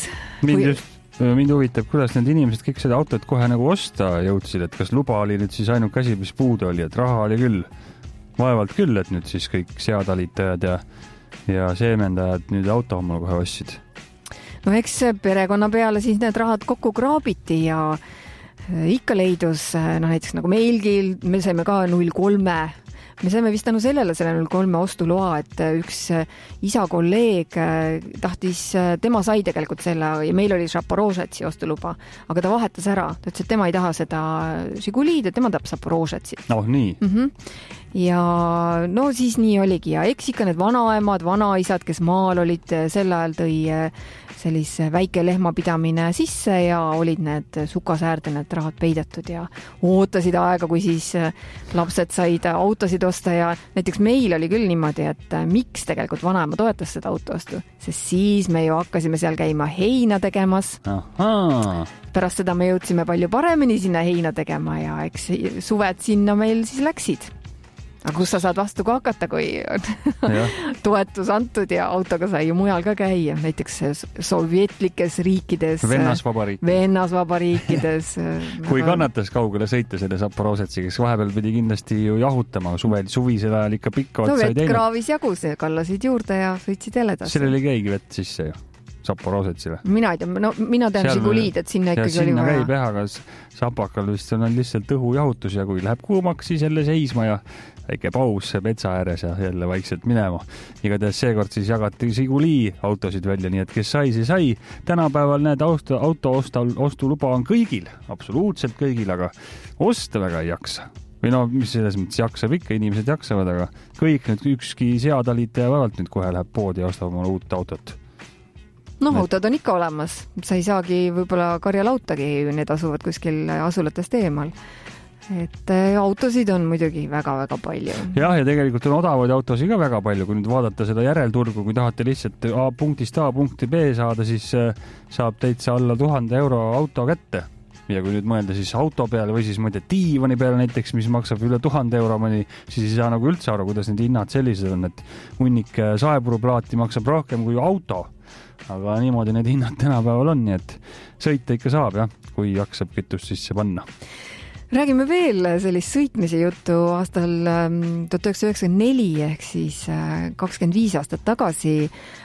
Mind huvitab, kuidas need inimesed kõik seda autot kohe nagu osta jõudsid, et kas luba oli nüüd siis ainult käsi, mis puudu oli, et raha oli küll. Vaevalt küll, et nüüd siis kõik seadalitajad ja seemendajad nüüd auto omale kohe ostsid. No eks perekonna peale siis need rahad kokku kraabiti ja ikka leidus, näiteks nagu meilgi, me saime ka 03. Me saime vist tänu sellele 03 ostuloa, et üks isa kolleeg tahtis, tema sai tegelikult selle ja meil oli Zaporožetsi ostuluba, aga ta vahetas ära. Ta ütles, et tema ei taha seda Žiguliid, et tema tahab Zaporožetsi. Oh, nii. Ja no siis nii oligi ja eks ikka need vanaemad, vanaisad, kes maal olid, sel ajal tõi sellise väike lehmapidamine sisse ja olid need sukasäärde need rahad peidetud ja ootasid aega, kui siis lapsed said autosid osta ja näiteks meil oli küll niimoodi, et miks tegelikult vanaema toetas seda autoostu, sest siis me ju hakkasime seal käima heina tegemas. Aha. Pärast seda me jõudsime palju paremini sinna heina tegema ja eks suved sinna meil siis läksid. Aga kus sa saad vastu ka hakata, kui toetus antud ja autoga sai ju mujal ka käia, näiteks sovjetlikes riikides, Vennasvabariikides. Kui kannatas kaugele sõita selle Zaporožetsi, kes vahepeal pidi kindlasti ju jahutama, suvisel ajal ikka pikka no vett kraavis jagus ja kallasid juurde ja sõitsid eledas. Sellel ei käigi vett sisse ju. Zaporožetsile. Mina ei tea, mina tean Žiguliid, et sinna ikkagi oli vaja. Käib jah, aga Zapakal vist on lihtsalt õhujahutus ja kui läheb kuumaks, siis jälle seisma ja väike paus metsa ääres ja jälle vaikselt minema. Igatahes seekord siis jagati Žiguli autosid välja, nii et kes sai, see sai. Tänapäeval need ostuluba on kõigil, absoluutselt kõigil, aga osta väga ei jaksa. Või no, mis selles mõttes jaksab ikka, inimesed jaksavad, aga kõik nüüd ükski seadalitaja vaevalt nüüd kohe läheb poodi ja ostab oma uut autot. No autod on ikka olemas, sa ei saagi võib-olla karjalautagi, need asuvad kuskil asulatest eemal. Et autosid on muidugi väga-väga palju. Jah, ja tegelikult on odavaid autosid ka väga palju, kui nüüd vaadata seda järelturgu, kui tahate lihtsalt punktist A punkti B saada, siis saab täitsa alla 1000 euro auto kätte. Ja kui nüüd mõelda siis auto peale või siis mõelda diivani peale näiteks, mis maksab üle 1000 euro mõni, siis ei saa nagu üldse aru, kuidas need hinnad sellised on, et hunnik saepuruplaati maksab rohkem kui auto. Aga niimoodi need hinnad tänapäeval on, nii et sõita ikka saab, jah, kui jaksab kütust sisse panna. Räägime veel sellist sõitmise juttu aastal 1994 ehk siis 25 aastat tagasi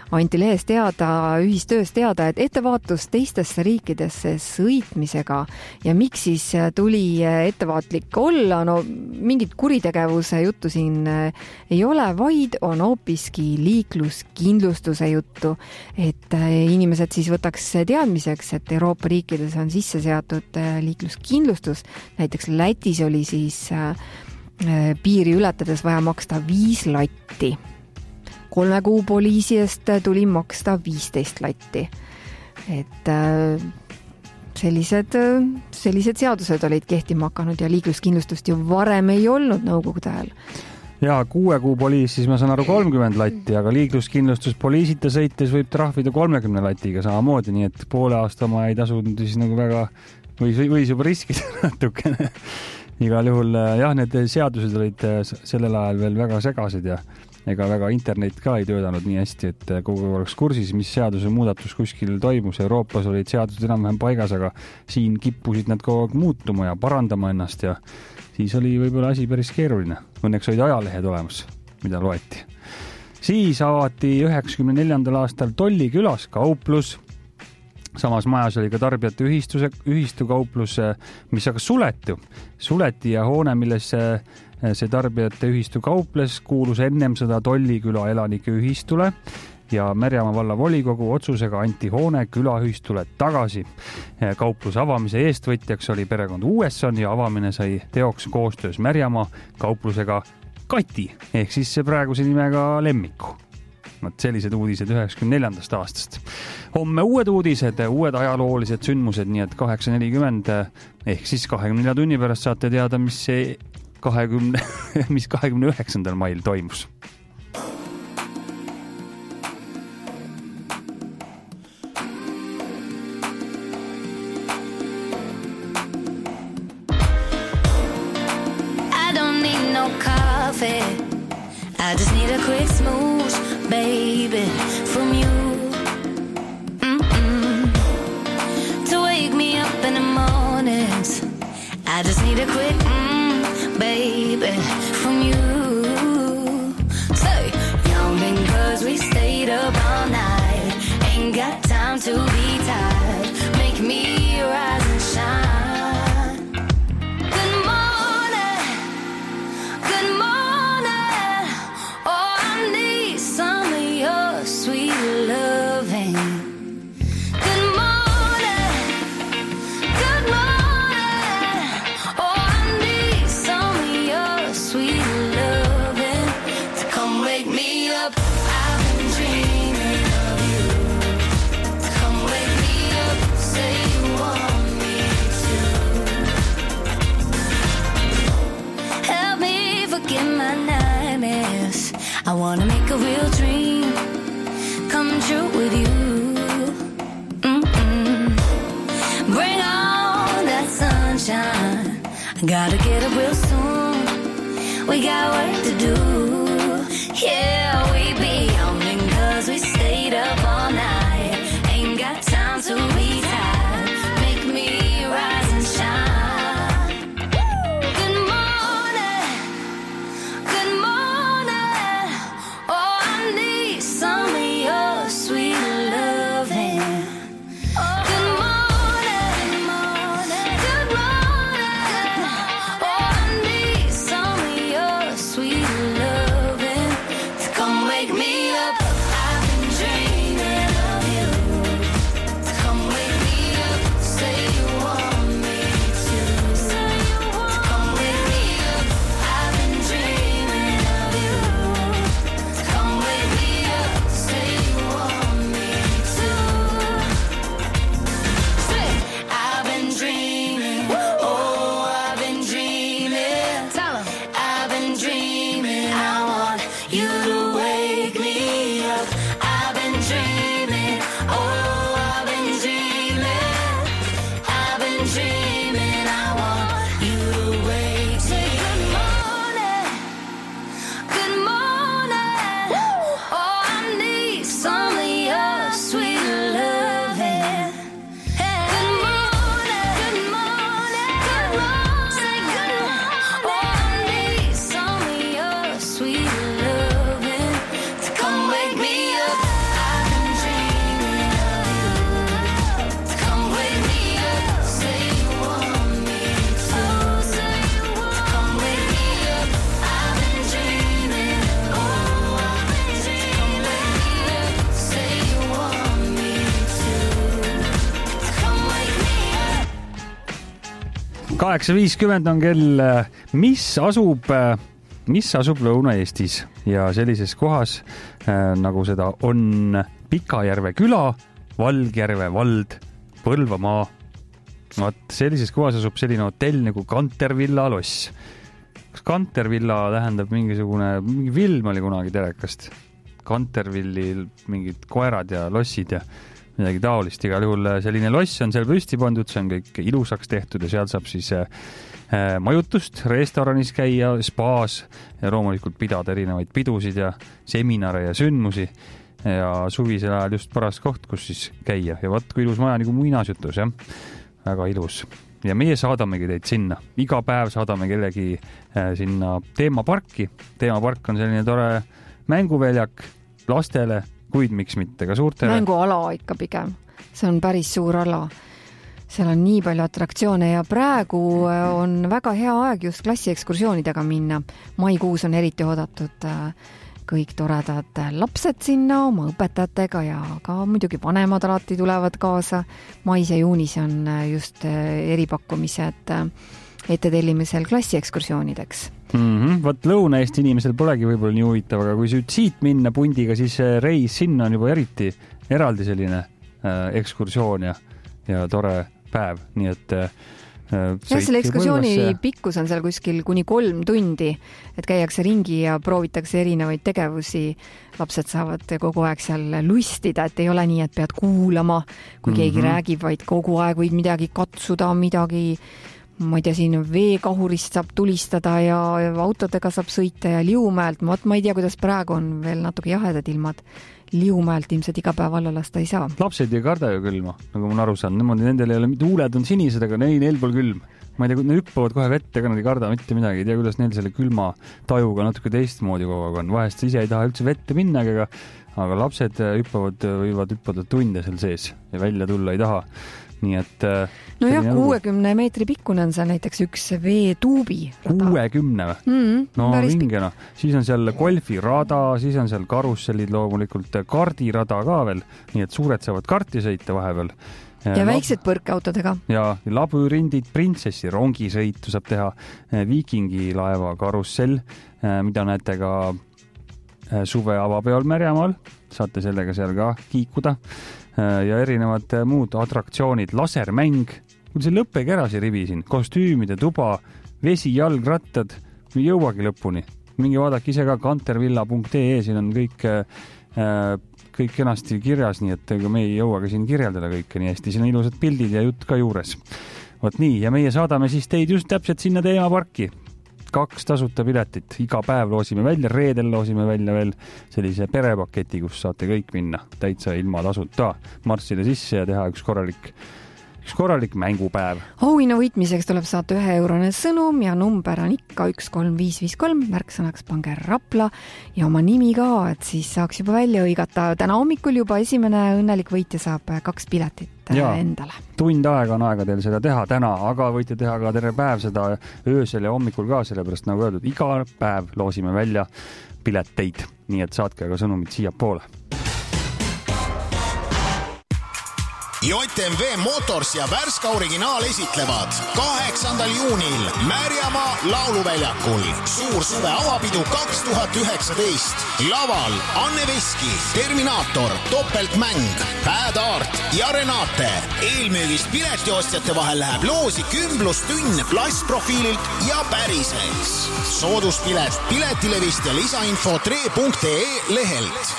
anti lehes teada, ühistöös teada, et ettevaatus teistesse riikidesse sõitmisega ja miks siis tuli ettevaatlik olla, no mingit kuritegevuse juttu siin ei ole, vaid on hoopiski liikluskindlustuse juttu, et inimesed siis võtaks teadmiseks, et Euroopa riikides on sisse seatud liikluskindlustus, näiteks Lätis oli siis piiri ületades vaja maksta 5 latti. 3 kuu poliisi eest tuli maksta 15 latti. Et sellised seadused olid kehtima hakanud ja liikluskindlustust ju varem ei olnud nõukogude ajal. Ja 6 kuu poliis, siis ma saan aru 30 latti, aga liikluskindlustus poliisita sõites võib trahvida 30 latiga samamoodi, nii et poole aasta ma ei tasunud siis nagu väga, võis juba riskida natukene. Igal juhul jah, need seadused olid sellel ajal veel väga segased ja ega väga internet ka ei töötanud nii hästi, et kogu oleks kursis, mis seaduse muudatus kuskil toimus. Euroopas olid seadused enam-vähem paigas, aga siin kippusid nad kogu aeg muutuma ja parandama ennast ja siis oli võib-olla asi päris keeruline. Õnneks olid ajalehed olemas, mida loeti. Siis avati 94. aastal Tolli külas kauplus. Samas majas oli ka tarbijate ühistu kauplus, mis aga suleti ja hoone, milles see tarbijate ühistu kauples, kuulus ennem seda Tolliküla elanike ühistule ja Märjamaa valla volikogu otsusega anti hoone külaühistule tagasi. Kaupluse avamise eestvõtjaks oli perekond Uuesson ja avamine sai teoks koostöös Märjamaa kauplusega Kati, ehk siis see praeguse nimega Lemmiku. Sellised uudised 94. aastast. Homme uued uudised, uued ajaloolised sündmused, nii et 8.40 ehk siis 24 tunni pärast saate teada, mis 29. mail toimus. I don't need no coffee, I just need a quick smooch, baby, from you. To wake me up in the mornings, I just need a quick baby, from you. Say, yawning cause we stayed up all night, ain't got time to be tired, make me rise and shine. Good morning, good morning, oh I need some of your sweet loving. Good morning, good morning, oh I need some of your sweet loving to come wake me up. I've been dreaming of you, to come wake me up, say you want me to. Help me forget my nightmares, I wanna make a real dream come true with you. Bring on that sunshine, I gotta get up real soon, we got work to do. Yeah, we be yawning cause we stayed up all night, ain't got time to be tired, make me rise and shine. Good morning, good morning, oh I need some of your sweet loving. Good morning, good morning, oh I need some of your sweet loving to come wake me up. I've been dreaming of you, to come wake me up, say you want me to, to come wake me up. I've been dreaming of you, to come wake me up, say you want me to. Say, I've been dreaming, oh I've been dreaming. Tell 'em. I've been dreaming, I want you to wake me up. I've been dreaming, oh I've been dreaming. I've been dreaming, I want you to wake me up. Good morning, good morning, oh I need some of your sweet loving. Good morning, good morning, good morning, say good morning, oh I need some of your sweet loving to come wake me up. I've 8.50 on kell, mis asub Lõuna-Eestis ja sellises kohas, nagu seda on Pikajärve küla, Valgjärve vald, Põlvamaa. Sellises kohas asub selline hotell nagu Kantervilla loss. Kas Kantervilla tähendab mingi film oli kunagi terekast? Kantervillil mingid koerad ja lossid ja midagi taolist. Igal juhul selline loss on seal püsti pandud, see on kõik ilusaks tehtud ja seal saab siis majutust, restoranis käia, spaas ja loomulikult pidada erinevaid pidusid ja seminare ja sündmusi ja suvisel ajal just paras koht, kus siis käia ja vaat kui ilus maja nagu muinasjutus, jah, väga ilus. Ja meie saadamegi teid sinna, iga päev saadame kellegi sinna teemaparki. Teemapark on selline tore mänguväljak lastele, kuid miks mitte ka suurtele. Mänguala ikka pigem, see on päris suur ala. Seal on nii palju attraktsioone ja praegu on väga hea aeg just klassiekskursioonidega minna. Maikuus on eriti oodatud kõik toredad lapsed sinna oma õpetajatega ja ka muidugi vanemad alati tulevad kaasa. Mais ja juunis on just eripakkumised ettetellimisel klassiekskursioonideks. Võt Lõuna-Eesti inimesel polegi võib-olla nii huvitav, aga kui siit minna pundiga, siis reis sinna on juba eraldi selline ekskursioon ja tore päev, nii et selle ekskursiooni pikkus on seal kuskil kuni 3 tundi, et käiakse ringi ja proovitakse erinevaid tegevusi. Lapsed saavad kogu aeg seal lustida, et ei ole nii, et pead kuulama, kui keegi räägib, vaid kogu aeg võid midagi katsuda, midagi, ma ei tea, siin veekahurist saab tulistada ja autodega saab sõita ja Liumäelt, ma ei tea, kuidas praegu on veel natuke jahedad ilmad. Liumäelt ilmselt iga päev alla lasta ei saa. Lapsed ei karda ju külma, nagu ma aru saan. Nendel ei ole, tuuled on sinised, aga neil pole külm. Ma ei tea, nad hüppavad kohe vette, aga nad ei karda mitte midagi. Ei tea, kuidas neil selle külma tajuga natuke teistmoodi kogu aeg on. Vahest ise ei taha üldse vette minna, aga lapsed võivad hüppada tunde seal sees ja välja tulla ei taha. Nii et no jah, 60 meetri pikkune on seal näiteks üks veetuubi. 60 või? No vingena. Siis on seal golfirada, siis on seal karussellid loomulikult, kardirada ka veel, nii et suured saavad karti sõita vahepeal. Ja väiksed põrkeautodega. Ja labürindid, printsessi rongisõitu saab teha, viikingi laeva karussell, mida näete ka suve avapeol Märjamaal, saate sellega seal ka kiikuda. Ja erinevad muud atraktsioonid, lasermäng, kui see lõppegi ära see rivi siin, kostüümide tuba, vesi, jalgrattad, jõuagi lõpuni. Mingi vaadake ise ka kantervilla.ee, siin on kõik kenasti kirjas, nii et me ei jõuagi siin kirjeldada kõike nii hästi, siin on ilusad pildid ja jutt ka juures. Vot nii, ja meie saadame siis teid just täpselt sinna teemaparki. 2 tasuta piletit, iga päev loosime välja, reedel loosime välja veel sellise perepaketi, kus saate kõik minna täitsa ilma tasuta, marssile sisse ja teha üks korralik mängupäev. Auhinna võitmiseks tuleb saata 1 eurone sõnum ja number on ikka 13553, märksõnaks pange Rapla ja oma nimi ka, et siis saaks juba välja õigata. Täna hommikul juba esimene õnnelik võitja saab 2 piletit endale. Tund aega on aega teil seda teha täna, aga võite teha ka terve päev seda öösel ja hommikul ka, sellepärast nagu öeldud, iga päev loosime välja pileteid, nii et saatke ka sõnumid siia poole. JMV Motors ja Värska Originaal esitlevad 8. juunil Märjamaa lauluväljakul suur suve avapidu 2019. Laval Anne Veski, Terminaator, Topeltmäng, Bad Art ja Renate. Eelmüügist piletiostjate vahel läheb loosi kümblustünn plastprofiililt ja päriseks. Sooduspilet Piletilevist ja lisainfo tre.ee lehelt.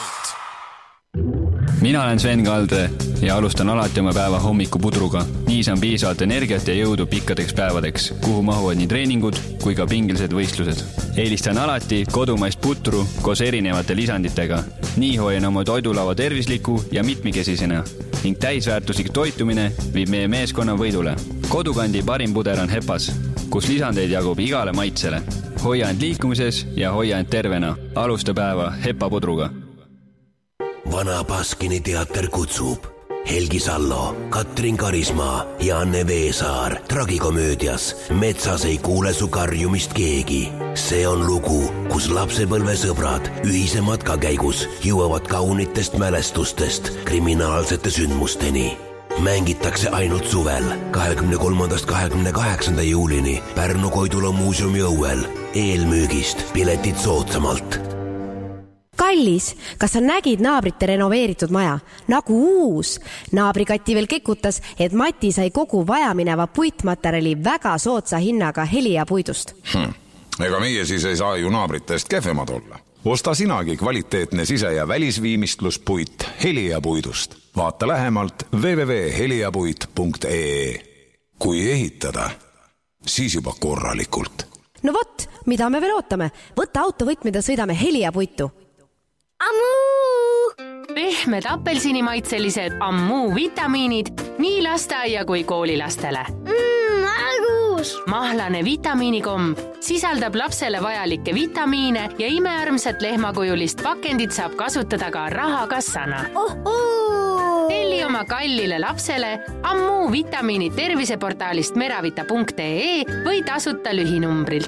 Mina olen Sven Kaldre ja alustan alati oma päeva hommikupudruga. Nii saan piisavalt energiat ja jõudu pikkadeks päevadeks, kuhu mahuvad nii treeningud kui ka pingelised võistlused. Eelistan alati kodumaist putru koos erinevate lisanditega. Nii hoian oma toidulava tervisliku ja mitmikesisena ning täisväärtuslik toitumine viib meie meeskonna võidule. Kodukandi parim puder on Hepas, kus lisandeid jagub igale maitsele. Hoia end liikumises ja hoia end tervena. Alusta päeva Hepa pudruga. Vana Baskini teater kutsub Helgi Sallo, Katrin Karismaa ja Anne Veesaar tragikomöödias Metsas ei kuule su karjumist keegi. See on lugu, kus lapsepõlvesõbrad ühise matka käigus jõuavad kaunitest mälestustest kriminaalsete sündmusteni. mängitakse ainult suvel 23.–28. juulini Pärnu Koidula muuseumi õuel. Eelmüügist piletid soodsamalt. Kallis, kas sa nägid naabrite renoveeritud maja? Nagu uus. Naabrikati veel kekutas, et Mati sai kogu vajamineva puitmaterjali väga soodsa hinnaga Helia puidust. Ega meie siis ei saa ju naabritest kehvemad olla. Osta sinagi kvaliteetne sise- ja välisviimistluspuit Helia puidust. Vaata lähemalt www.heliapuit.ee. Kui ehitada, siis juba korralikult. No vot, mida me veel ootame? Võtta autovõtmed ja sõidame Helia puitu. Ammuu! Pehmed apelsinimaitselised Ammuu vitamiinid nii lasteaia kui koolilastele. Argus! Mahlane vitamiinikomm sisaldab lapsele vajalikke vitamiine ja imearmsat lehmakujulist pakendit saab kasutada ka rahakassana. Telli oma kallile lapsele Ammuu vitamiinid terviseportaalist meravita.ee või tasuta lühinumbrilt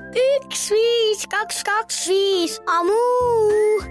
15225 Ammuu!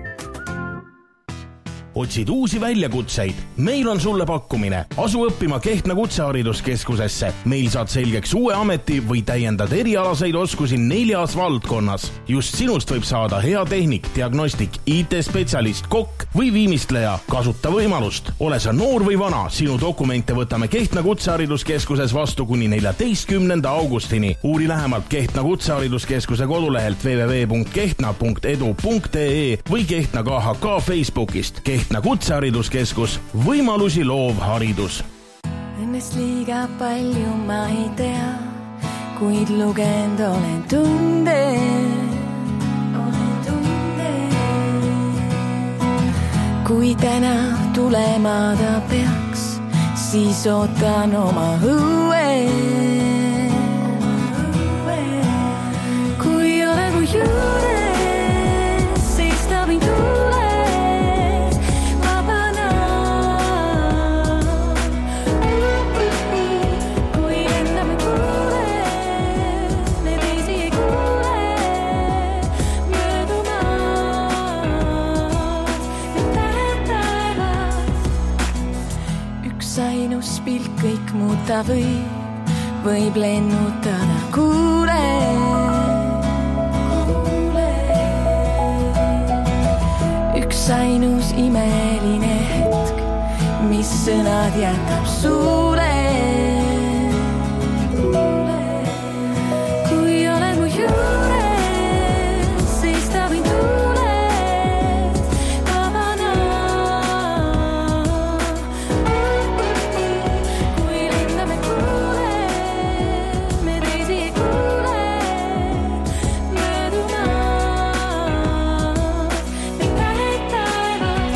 Otsid uusi väljakutseid? Meil on sulle pakkumine. Asu õppima Kehtna kutsehariduskeskusesse. Meil saad selgeks uue ameti või täiendad erialaseid oskusi 4 valdkonnas. Just sinust võib saada hea tehnik, diagnostik, IT-spetsialist, kokk või viimistleja. Kasuta võimalust. Ole sa noor või vana, sinu dokumente võtame Kehtna kutsehariduskeskuses vastu kuni 14. augustini. Uuri lähemalt Kehtna kutsehariduskeskuse kodulehelt www.kehtna.edu.ee või Kehtna KHK Facebookist. Kehtna kutsehariduskeskus, võimalusi loov haridus. Õnnest liiga palju ma ei tea, kuid lugend olen tunde. Kui täna tulema ta peaks, siis ootan oma õue. Kui ole mu juures, siis ta mind tules, vabana. Kui enda me kuules, me teisi ei kuule, möödumas, me taevas. Üks ainus pilk kõik muuta võib lennutada, kuule. Üks ainus imeline hetk, mis sõnad jätab suule. Kui oled mu juures, siis ta mind tules, vabana. Kui lendame kuule, me teisi ei kuule, möödumas, me käed taevas.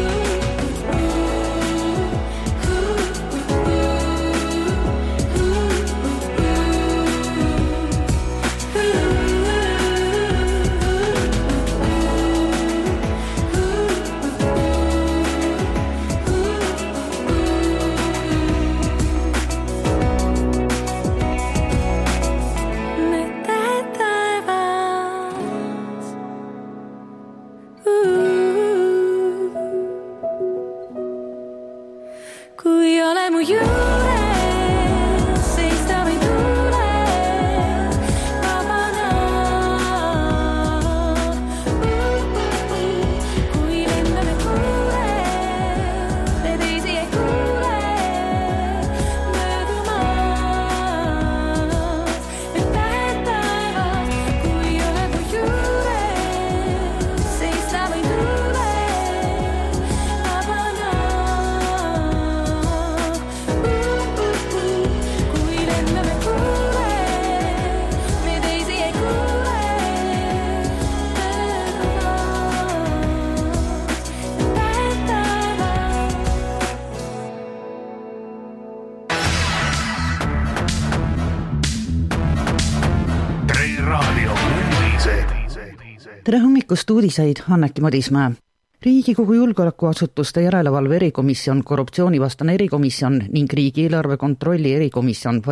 Kui ole mu juures, siis ta mind tules, vabana. Kui lendame kuule, me teisi ei kuule, möödumas, me tähed taevas. Kui ole mu juures, siis ta mind tules, vabana. Kui lendame kuule, me teisi ei kuule, möödumas, me tähed taevas. Tre Raadio uudised. Tere hommikust uudiseid, Anneki Madismäe. Riigikogu julgeolekuasutuste järelevalve erikomisjon, korruptsioonivastane erikomisjon ning riigieelarve kontrolli erikomisjon